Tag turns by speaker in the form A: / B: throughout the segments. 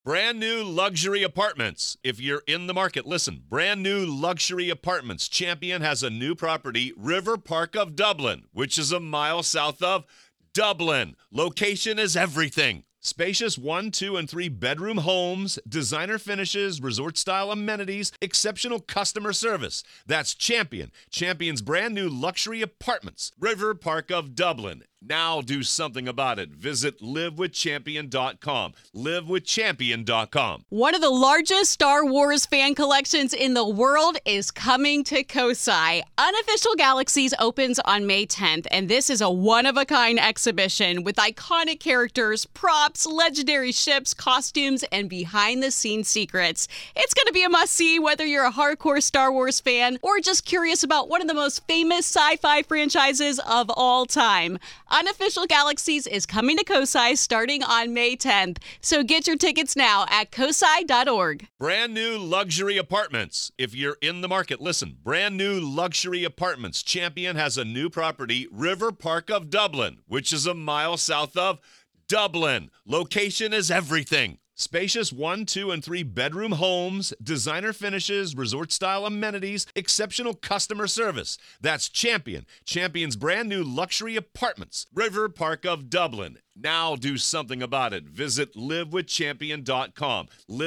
A: Brand new luxury apartments. If you're in the market, listen. Brand new luxury apartments. Champion has a new property, River Park of Dublin, which is a mile south of Dublin. Location is everything. Spacious 1, 2, and 3 bedroom homes, designer finishes, resort-style amenities, exceptional customer service. That's Champion. Champion's brand new luxury apartments, River Park of Dublin. Now do something about it. Visit livewithchampion.com. Livewithchampion.com.
B: One of the largest Star Wars fan collections in the world is coming to Kosai. Unofficial Galaxies opens on May 10th, and this is a one-of-a-kind exhibition with iconic characters, props, legendary ships, costumes, and behind-the-scenes secrets. It's going to be a must-see whether you're a hardcore Star Wars fan or just curious about one of the most famous sci-fi franchises of all time. Unofficial Galaxies is coming to Kosai starting on May 10th, so get your tickets now at kosai.org.
A: Brand new luxury apartments. If you're in the market, listen. Brand new luxury apartments. Champion has a new property, River Park of Dublin, which is a mile south of Dublin. Location is everything. Spacious 1, 2, and 3 bedroom homes, designer finishes, resort-style amenities, exceptional customer service. That's Champion. Champion's brand new luxury apartments, River Park of Dublin. Now do something about it. Visit livewithchampion.com.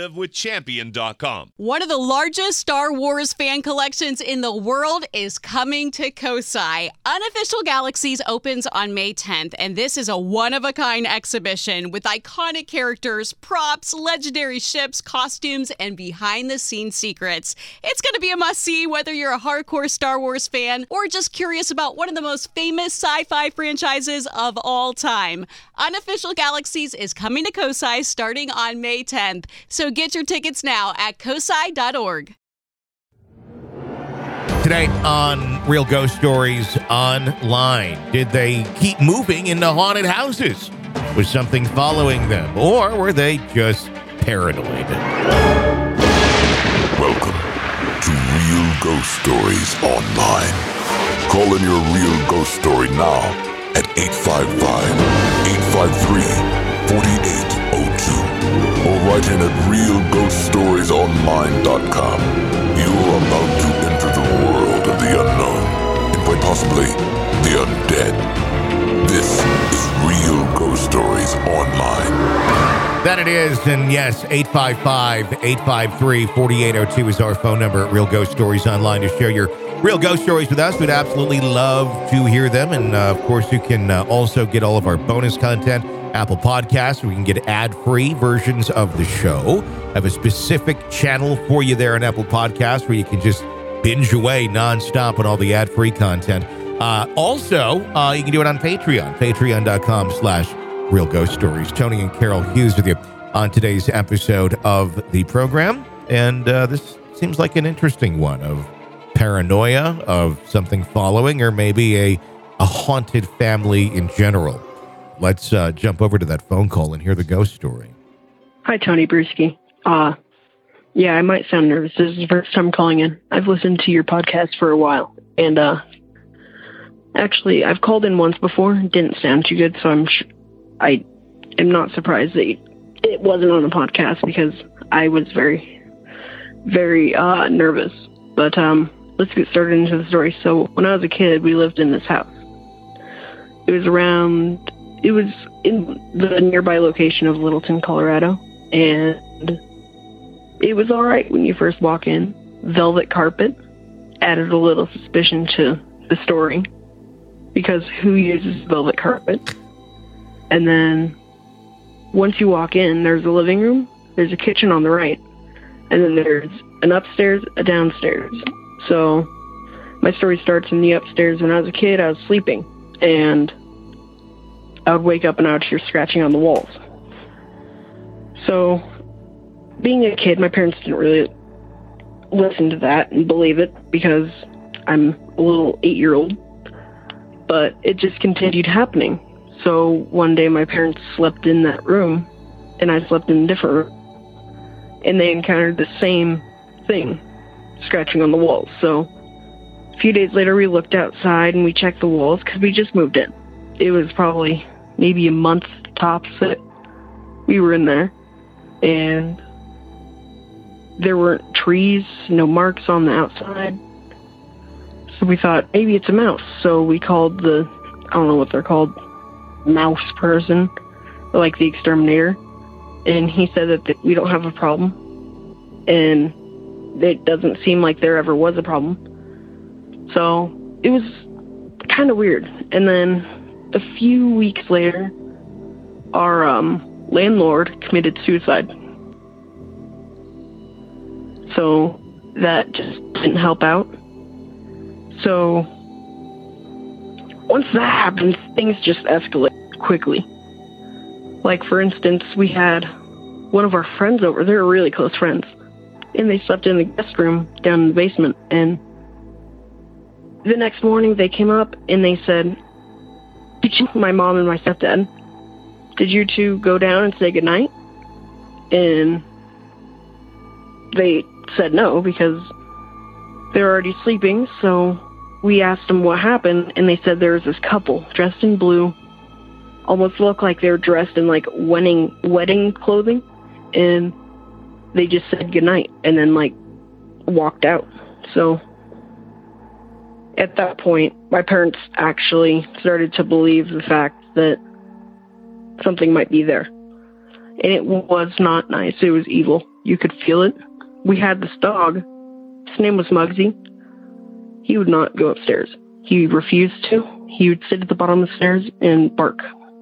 A: Livewithchampion.com.
B: One of the largest Star Wars fan collections in the world is coming to Kosai. Unofficial Galaxies opens on May 10th, and this is a one-of-a-kind exhibition with iconic characters, props, legendary ships, costumes, and behind-the-scenes secrets. It's going to be a must-see whether you're a hardcore Star Wars fan or just curious about one of the most famous sci-fi franchises of all time. Unofficial Galaxies is coming to Kosai starting on May 10th, so get your tickets now at kosai.org.
C: Today on Real Ghost Stories Online, did they keep moving into haunted houses? Was something following them, or were they just paranoid?
D: Welcome to Real Ghost Stories Online. Call in your real ghost story now at 855-853-4802 or write in at realghoststoriesonline.com. You are about to enter the world of the unknown and quite possibly the undead. This is Real Ghost Stories Online.
C: That it is, and yes, 855-853-4802 is our phone number at Real Ghost Stories Online to share your real ghost stories with us. We'd absolutely love to hear them. And of course, you can also get all of our bonus content, Apple Podcasts. We can get ad-free versions of the show. I have a specific channel for you there on Apple Podcasts where you can just binge away nonstop on all the ad-free content. Also, you can do it on Patreon, patreon.com/Real Ghost Stories. Tony and Carol Hughes with you on today's episode of the program. And this seems like an interesting one of paranoia, of something following, or maybe a haunted family in general. Let's jump over to that phone call and hear the ghost story.
E: Hi, Tony Bruschi. Yeah, I might sound nervous. This is the first time calling in. I've listened to your podcast for a while, and actually, I've called in once before. It didn't sound too good, so I am not surprised that it wasn't on the podcast because I was very, very nervous. But let's get started into the story. So when I was a kid, we lived in this house. It was in the nearby location of Littleton, Colorado, and it was all right when you first walk in. Velvet carpet added a little suspicion to the story, because who uses velvet carpet? And then once you walk in, there's a living room, there's a kitchen on the right, and then there's an upstairs, a downstairs. So my story starts in the upstairs. When I was a kid, I was sleeping, and I would wake up and I would hear scratching on the walls. So being a kid, my parents didn't really listen to that and believe it because I'm a little 8-year-old. But it just continued happening. So one day my parents slept in that room, and I slept in a different room. And they encountered the same thing, scratching on the walls. So a few days later, we looked outside and we checked the walls because we just moved in. It was probably maybe a month tops that we were in there. and there weren't trees, no marks on the outside. So we thought maybe it's a mouse. So we called I don't know what they're called, mouse person, like the exterminator. And he said that we don't have a problem. And it doesn't seem like there ever was a problem. So it was kind of weird. And then a few weeks later, our landlord committed suicide. So that just didn't help out. So once that happened, things just escalate quickly. Like, for instance, we had one of our friends over. They were really close friends. And they slept in the guest room down in the basement. And the next morning, they came up and they said, my mom and my stepdad, did you two go down and say goodnight? And they said no, because they were already sleeping. So we asked them what happened, and they said there was this couple dressed in blue, almost looked like they were dressed in like wedding clothing, and they just said goodnight and then like walked out. So at that point, my parents actually started to believe the fact that something might be there. And it was not nice. It was evil. You could feel it. We had this dog. His name was Muggsy. He would not go upstairs. He refused to. He would sit at the bottom of the stairs and bark.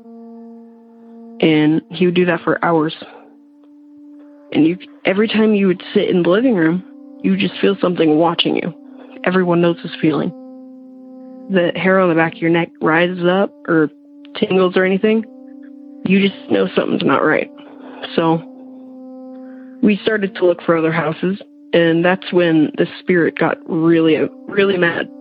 E: And he would do that for hours. And every time you would sit in the living room, you would just feel something watching you. Everyone knows this feeling. The hair on the back of your neck rises up or tingles or anything. You just know something's not right. So we started to look for other houses, and that's when the spirit got really, really mad.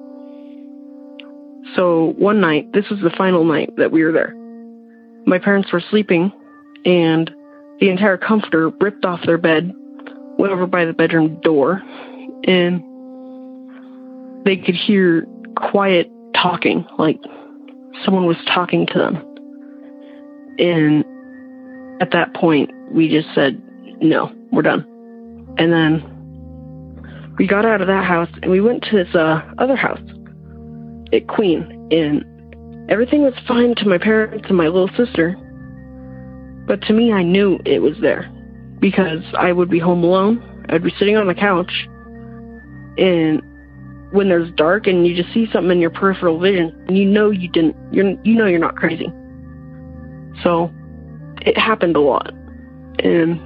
E: So one night, this was the final night that we were there. My parents were sleeping, and the entire comforter ripped off their bed, went over by the bedroom door, and they could hear quiet talking, like someone was talking to them. And at that point, we just said, no, we're done. And then we got out of that house, and we went to this other house at Queen, and everything was fine to my parents and my little sister. But to me, I knew it was there, because I would be home alone. I'd be sitting on the couch, and when there's dark and you just see something in your peripheral vision, and you know you're not crazy. So it happened a lot. And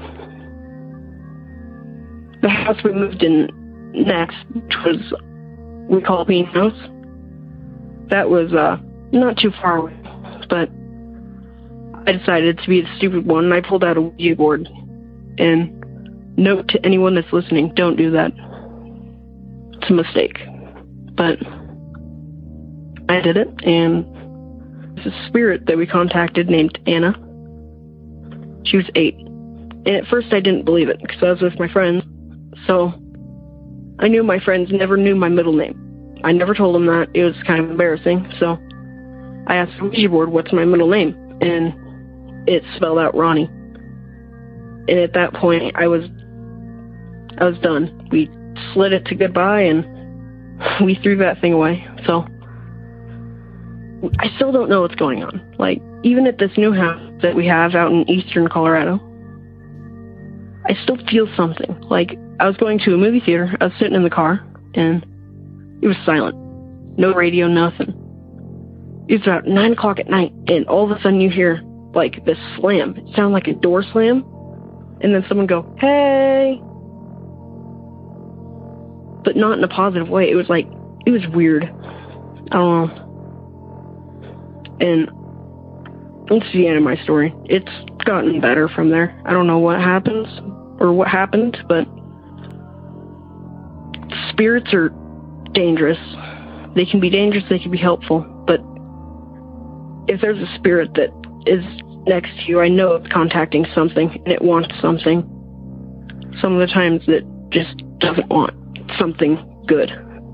E: the house we moved in next, which was, we call it Bean House, that was not too far away, but I decided to be the stupid one, and I pulled out a Ouija board. And note to anyone that's listening, don't do that. It's a mistake. But I did it, and there's a spirit that we contacted named Anna. She was 8. And at first I didn't believe it, because I was with my friends. So I knew my friends never knew my middle name. I never told them that. It was kind of embarrassing. So I asked the Ouija board, what's my middle name? And it spelled out Ronnie. And at that point, I was done. We slid it to goodbye, and we threw that thing away. So I still don't know what's going on. Like, even at this new house that we have out in eastern Colorado, I still feel something. Like, I was going to a movie theater, I was sitting in the car, and it was silent. No radio, nothing. It was about 9 o'clock at night, and all of a sudden you hear, like, this slam. It sounded like a door slam, and then someone go, hey! But not in a positive way. It was like, it was weird. I don't know. And that's the end of my story. It's gotten better from there. I don't know what happens or what happened, but spirits are dangerous. They can be dangerous, they can be helpful, but if there's a spirit that is next to you, I know it's contacting something, and it wants something. Some of the times it just doesn't want something good.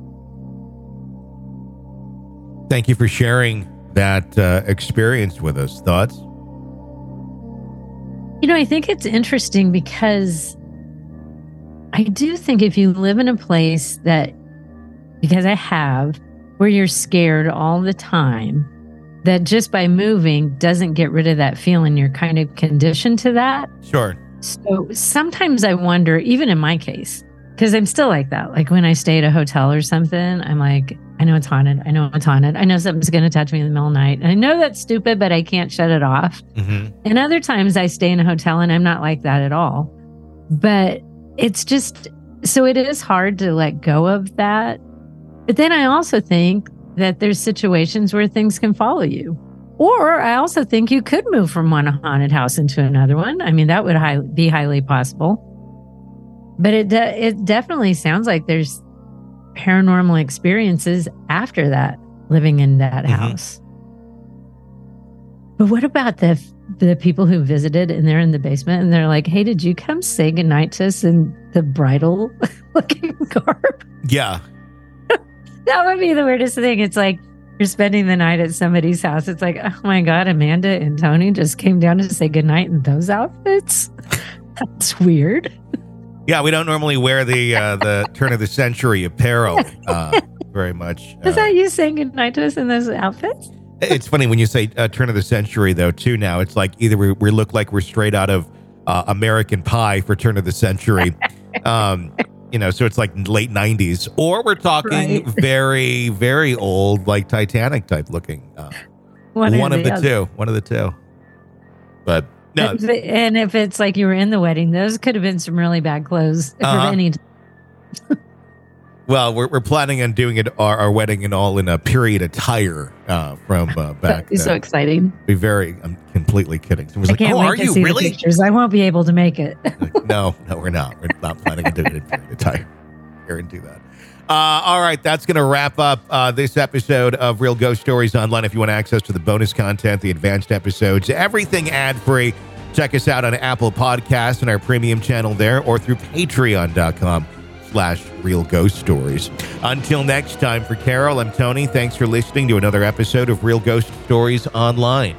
C: Thank you for sharing that experience with us. Thoughts?
F: I think it's interesting because I do think if you live in a place because I have, where you're scared all the time, that just by moving doesn't get rid of that feeling. You're kind of conditioned to that.
C: Sure.
F: So sometimes I wonder, even in my case, because I'm still like that. Like when I stay at a hotel or something, I'm like, I know it's haunted. I know it's haunted. I know something's going to touch me in the middle of the night. And I know that's stupid, but I can't shut it off.
C: Mm-hmm.
F: And other times I stay in a hotel and I'm not like that at all. But it's just, so it is hard to let go of that. But then I also think that there's situations where things can follow you. Or I also think you could move from one haunted house into another one. I mean, that would be highly possible. But it definitely sounds like there's paranormal experiences after that, living in that house. But what about the people who visited and they're in the basement and they're like, hey, did you come say goodnight to us in the bridal looking garb?
C: Yeah.
F: That would be the weirdest thing. It's like you're spending the night at somebody's house. It's like, oh my God, Amanda and Tony just came down to say goodnight in those outfits. That's weird.
C: Yeah, we don't normally wear the turn of the century apparel very much.
F: Is that you saying goodnight to us in those outfits?
C: It's funny when you say turn of the century, though, too, now. It's like either we look like we're straight out of American Pie for turn of the century. So it's like late 90s. Or we're talking very, very old, like Titanic type looking. One of the two. But no.
F: And if it's like you were in the wedding, those could have been some really bad clothes.
C: Well, we're planning on doing our wedding and all in a period attire from back.
F: That'd be so exciting.
C: I'm completely kidding. Someone's like,
F: can't
C: "Oh,
F: wait
C: are
F: to
C: you
F: see
C: really?"
F: The pictures. I won't be able to make it.
C: Like, no, we're not. We're not planning on doing it in period attire. Guarantee that. All right, that's going to wrap up this episode of Real Ghost Stories Online. If you want access to the bonus content, the advanced episodes, everything ad-free, check us out on Apple Podcasts and our premium channel there, or through patreon.com/Real Ghost Stories. Until next time, for Carol, I'm Tony. Thanks for listening to another episode of Real Ghost Stories Online.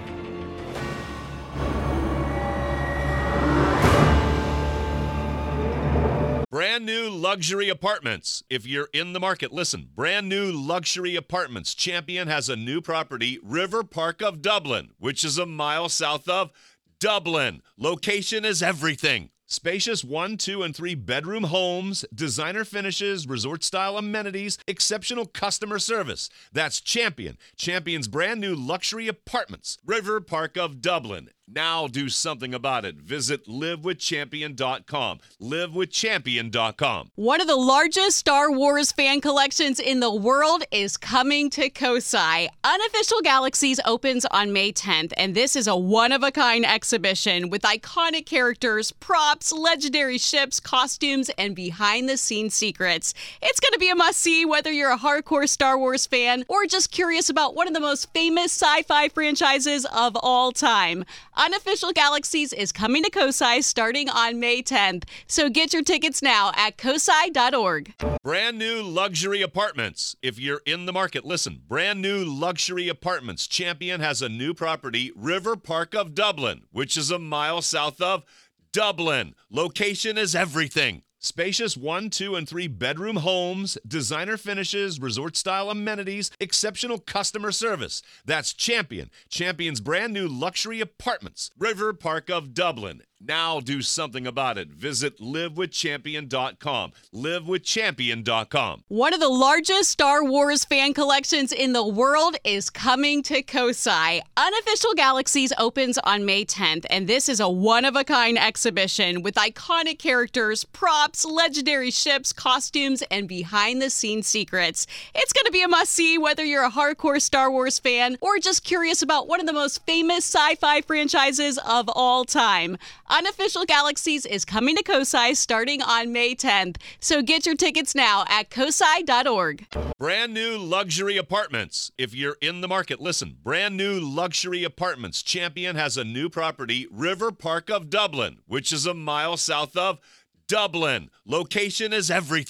A: Brand new luxury apartments. If you're in the market, listen. Brand new luxury apartments. Champion has a new property, River Park of Dublin, which is a mile south of Dublin. Location is everything. Spacious 1, 2, and 3 bedroom homes, designer finishes, resort-style amenities, exceptional customer service. That's Champion. Champion's brand new luxury apartments. River Park of Dublin. Now do something about it. Visit livewithchampion.com. Livewithchampion.com.
B: One of the largest Star Wars fan collections in the world is coming to Kosai. Unofficial Galaxies opens on May 10th, and this is a one-of-a-kind exhibition with iconic characters, props, legendary ships, costumes, and behind-the-scenes secrets. It's going to be a must-see whether you're a hardcore Star Wars fan or just curious about one of the most famous sci-fi franchises of all time. Unofficial Galaxies is coming to Kosai starting on May 10th, so get your tickets now at kosai.org.
A: Brand new luxury apartments. If you're in the market, listen. Brand new luxury apartments. Champion has a new property, River Park of Dublin, which is a mile south of Dublin. Location is everything. Spacious 1, 2, and 3 bedroom homes, designer finishes, resort-style amenities, exceptional customer service. That's Champion. Champion's brand new luxury apartments. River Park of Dublin. Now do something about it. Visit livewithchampion.com. Livewithchampion.com.
B: One of the largest Star Wars fan collections in the world is coming to Kosai. Unofficial Galaxies opens on May 10th, and this is a one-of-a-kind exhibition with iconic characters, props, legendary ships, costumes, and behind-the-scenes secrets. It's going to be a must-see whether you're a hardcore Star Wars fan or just curious about one of the most famous sci-fi franchises of all time. Unofficial Galaxies is coming to Kosai starting on May 10th, so get your tickets now at kosai.org.
A: Brand new luxury apartments. If you're in the market, listen. Brand new luxury apartments. Champion has a new property, River Park of Dublin, which is a mile south of Dublin. Location is everything.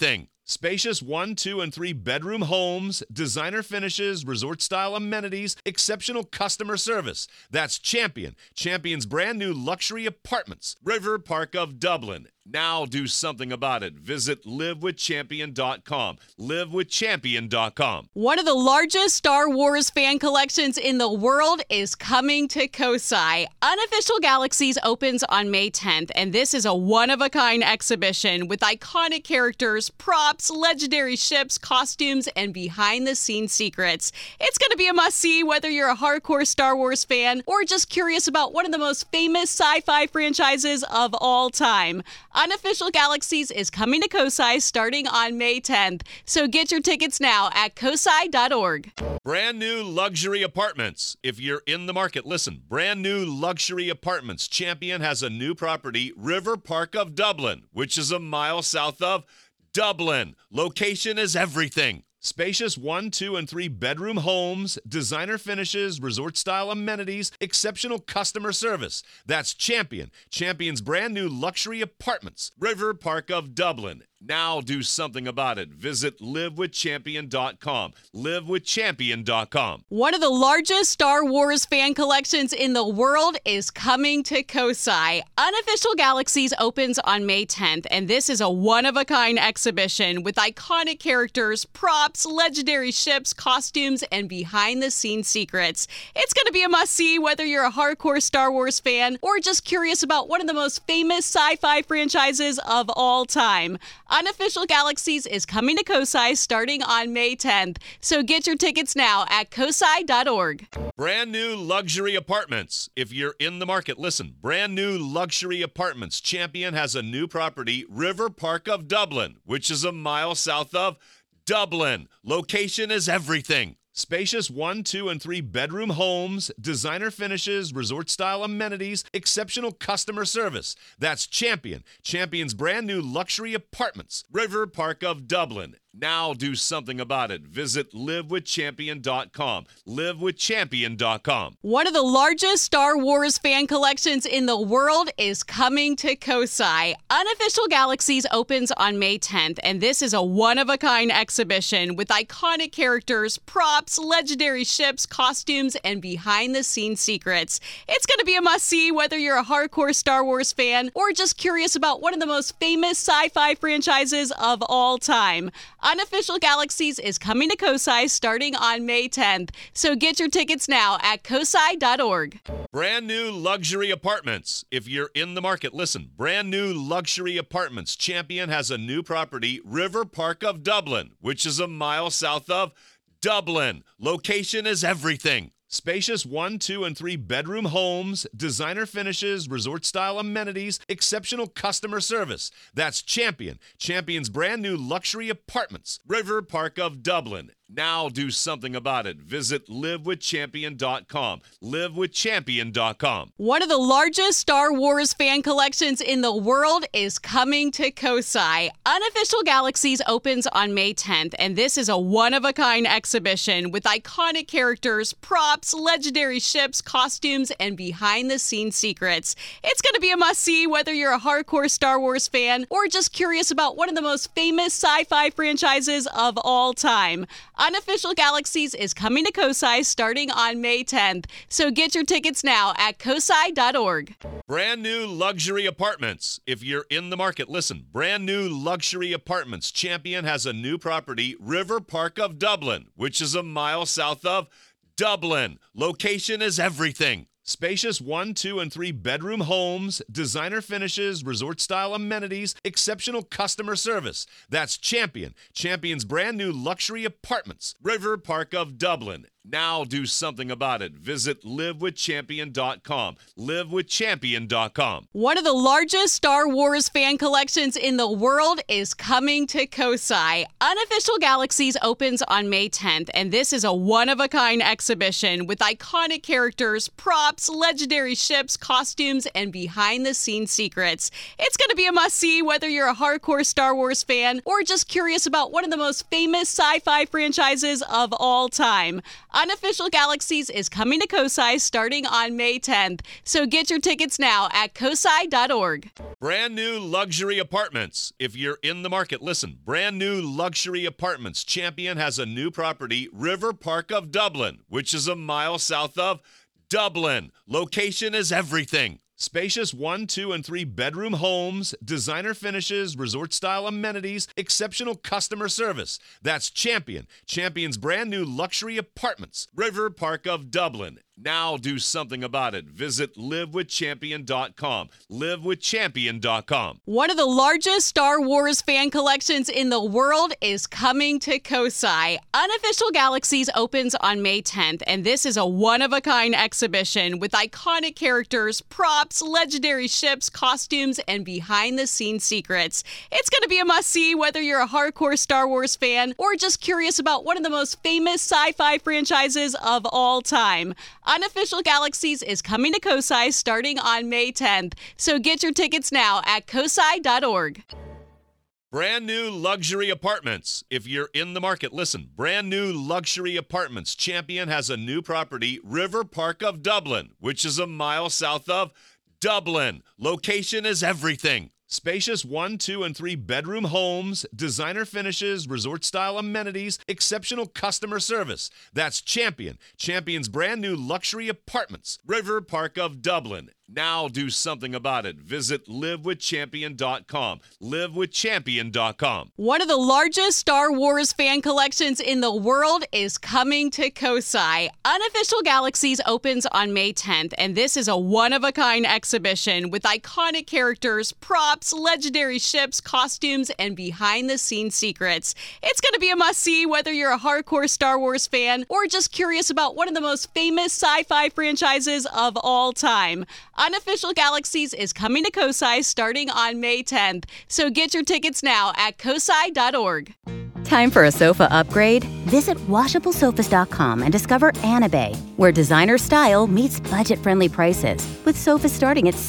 A: Spacious 1, 2, and 3 bedroom homes, designer finishes, resort-style amenities, exceptional customer service. That's Champion. Champion's brand new luxury apartments. River Park of Dublin. Now do something about it. Visit livewithchampion.com. Livewithchampion.com.
B: One of the largest Star Wars fan collections in the world is coming to Kosai. Unofficial Galaxies opens on May 10th, and this is a one-of-a-kind exhibition with iconic characters, props, legendary ships, costumes, and behind-the-scenes secrets. It's going to be a must-see whether you're a hardcore Star Wars fan or just curious about one of the most famous sci-fi franchises of all time. Unofficial Galaxies is coming to Kosai starting on May 10th, so get your tickets now at kosai.org.
A: Brand new luxury apartments. If you're in the market, listen. Brand new luxury apartments. Champion has a new property, River Park of Dublin, which is a mile south of Dublin. Location is everything. Spacious 1, 2, and 3 bedroom homes, designer finishes, resort-style amenities, exceptional customer service. That's Champion. Champion's brand new luxury apartments. River Park of Dublin. Now do something about it. Visit livewithchampion.com. Livewithchampion.com.
B: One of the largest Star Wars fan collections in the world is coming to Kosai. Unofficial Galaxies opens on May 10th, and this is a one-of-a-kind exhibition with iconic characters, props, legendary ships, costumes, and behind-the-scenes secrets. It's going to be a must-see whether you're a hardcore Star Wars fan or just curious about one of the most famous sci-fi franchises of all time. Unofficial Galaxies is coming to Kosai starting on May 10th, so get your tickets now at kosai.org.
A: Brand new luxury apartments. If you're in the market, listen. Brand new luxury apartments. Champion has a new property, River Park of Dublin, which is a mile south of Dublin. Location is everything. Spacious 1, 2, and 3 bedroom homes, designer finishes, resort-style amenities, exceptional customer service. That's Champion. Champion's brand new luxury apartments. River Park of Dublin. Now do something about it. Visit livewithchampion.com. Livewithchampion.com.
B: One of the largest Star Wars fan collections in the world is coming to Kosai. Unofficial Galaxies opens on May 10th, and this is a one-of-a-kind exhibition with iconic characters, props, legendary ships, costumes, and behind-the-scenes secrets. It's going to be a must-see whether you're a hardcore Star Wars fan or just curious about one of the most famous sci-fi franchises of all time. Unofficial Galaxies is coming to Kosai starting on May 10th, so get your tickets now at kosai.org.
A: Brand new luxury apartments. If you're in the market, listen. Brand new luxury apartments. Champion has a new property, River Park of Dublin, which is a mile south of Dublin. Location is everything. Spacious 1, 2, and 3 bedroom homes, designer finishes, resort-style amenities, exceptional customer service. That's Champion. Champion's brand new luxury apartments. River Park of Dublin. Now do something about it. Visit livewithchampion.com. Livewithchampion.com.
B: One of the largest Star Wars fan collections in the world is coming to Kosai. Unofficial Galaxies opens on May 10th, and this is a one-of-a-kind exhibition with iconic characters, props, legendary ships, costumes, and behind-the-scenes secrets. It's going to be a must-see whether you're a hardcore Star Wars fan or just curious about one of the most famous sci-fi franchises of all time. Unofficial Galaxies is coming to Kosai starting on May 10th, so get your tickets now at kosai.org.
A: Brand new luxury apartments. If you're in the market, listen. Brand new luxury apartments. Champion has a new property, River Park of Dublin, which is a mile south of Dublin. Location is everything. Spacious 1, 2, and 3 bedroom homes, designer finishes, resort-style amenities, exceptional customer service. That's Champion. Champion's brand new luxury apartments. River Park of Dublin. Now do something about it. Visit livewithchampion.com. Livewithchampion.com.
B: One of the largest Star Wars fan collections in the world is coming to Kosai. Unofficial Galaxies opens on May 10th, and this is a one-of-a-kind exhibition with iconic characters, props, legendary ships, costumes, and behind-the-scenes secrets. It's going to be a must-see whether you're a hardcore Star Wars fan or just curious about one of the most famous sci-fi franchises of all time. Unofficial Galaxies is coming to Kosai starting on May 10th. So get your tickets now at kosai.org.
A: Brand new luxury apartments. If you're in the market, listen. Brand new luxury apartments. Champion has a new property, River Park of Dublin, which is a mile south of Dublin. Location is everything. Spacious 1, 2, and 3 bedroom homes, designer finishes, resort-style amenities, exceptional customer service. That's Champion. Champion's brand new luxury apartments, River Park of Dublin. Now do something about it. Visit livewithchampion.com. Livewithchampion.com.
B: One of the largest Star Wars fan collections in the world is coming to Kosai. Unofficial Galaxies opens on May 10th, and this is a one-of-a-kind exhibition with iconic characters, props, legendary ships, costumes, and behind-the-scenes secrets. It's going to be a must-see whether you're a hardcore Star Wars fan or just curious about one of the most famous sci-fi franchises of all time. Unofficial Galaxies is coming to Kosai starting on May 10th. So get your tickets now at kosai.org.
A: Brand new luxury apartments. If you're in the market, listen. Brand new luxury apartments. Champion has a new property, River Park of Dublin, which is a mile south of Dublin. Location is everything. Spacious 1, 2, and 3 bedroom homes, designer finishes, resort-style amenities, exceptional customer service. That's Champion. Champion's brand new luxury apartments, River Park of Dublin. Now do something about it. Visit livewithchampion.com. Livewithchampion.com.
B: One of the largest Star Wars fan collections in the world is coming to Kosai. Unofficial Galaxies opens on May 10th, and this is a one-of-a-kind exhibition with iconic characters, props, legendary ships, costumes, and behind-the-scenes secrets. It's going to be a must-see whether you're a hardcore Star Wars fan or just curious about one of the most famous sci-fi franchises of all time. Unofficial Galaxies is coming to Kosai starting on May 10th. So get your tickets now at kosai.org.
G: Time for a sofa upgrade? Visit WashableSofas.com and discover Anabay, where designer style meets budget-friendly prices, with sofas starting at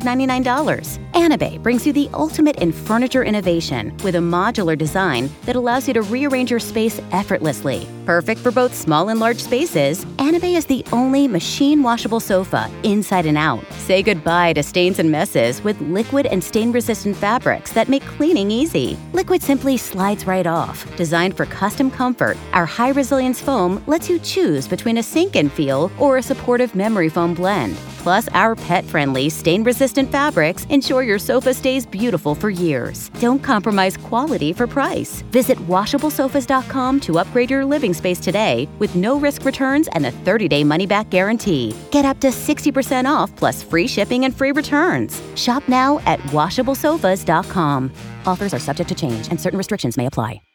G: $699. Anabay brings you the ultimate in furniture innovation with a modular design that allows you to rearrange your space effortlessly. Perfect for both small and large spaces, Anabay is the only machine-washable sofa inside and out. Say goodbye to stains and messes with liquid and stain-resistant fabrics that make cleaning easy. Liquid simply slides right off. Designed for custom comfort, our high-resilience foam lets you choose between a sink-in feel or a supportive memory foam blend. Plus, our pet-friendly, stain-resistant fabrics ensure your sofa stays beautiful for years. Don't compromise quality for price. Visit WashableSofas.com to upgrade your living space today with no-risk returns and a 30-day money-back guarantee. Get up to 60% off plus free shipping and free returns. Shop now at WashableSofas.com. Offers are subject to change and certain restrictions may apply.